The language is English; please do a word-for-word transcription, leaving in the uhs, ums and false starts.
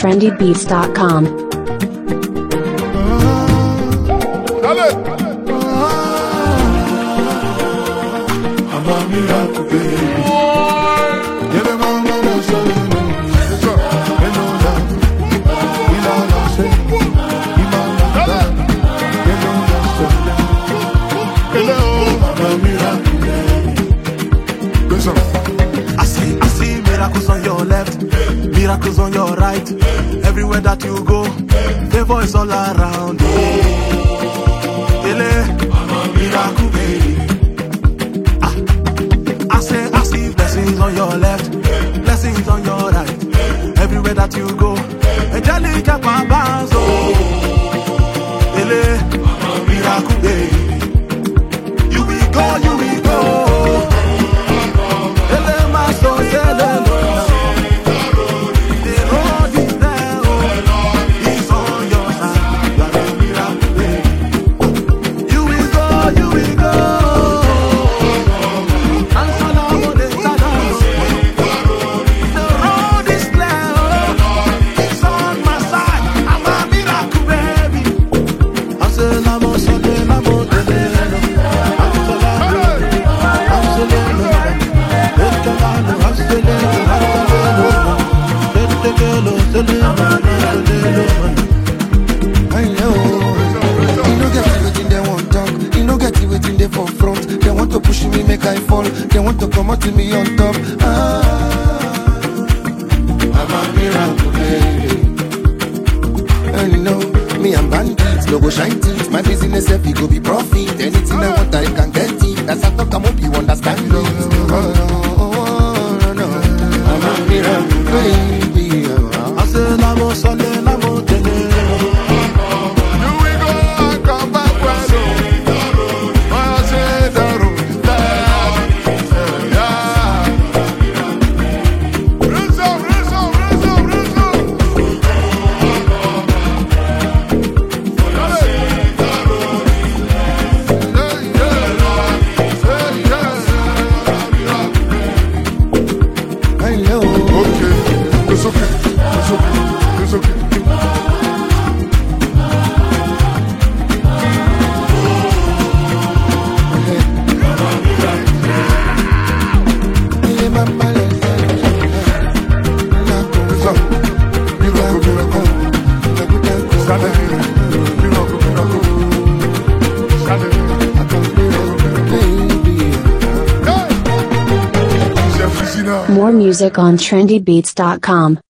trendy beats dot com. I see, I see miracles on your left, miracles on your right. Everywhere that you go, favor is all around you. Ele, I'm a miracle baby. Ah, I say, I see blessings on your left, blessings on your right. Everywhere that you go, angelic bounce. Ele, I'm a miracle baby. You will go, you will go. They want to come out to me on top. Ah, I'm a miracle, baby. And you know, me and bandits, no go shine teeth. My business, if it go be profit. Anything I want, I can get it. That's how come up, you understand it. Oh, oh, oh, no, no. I'm a miracle, baby. I say, Namo, Sunday, Namo, Tene. More music on trendy beats dot com.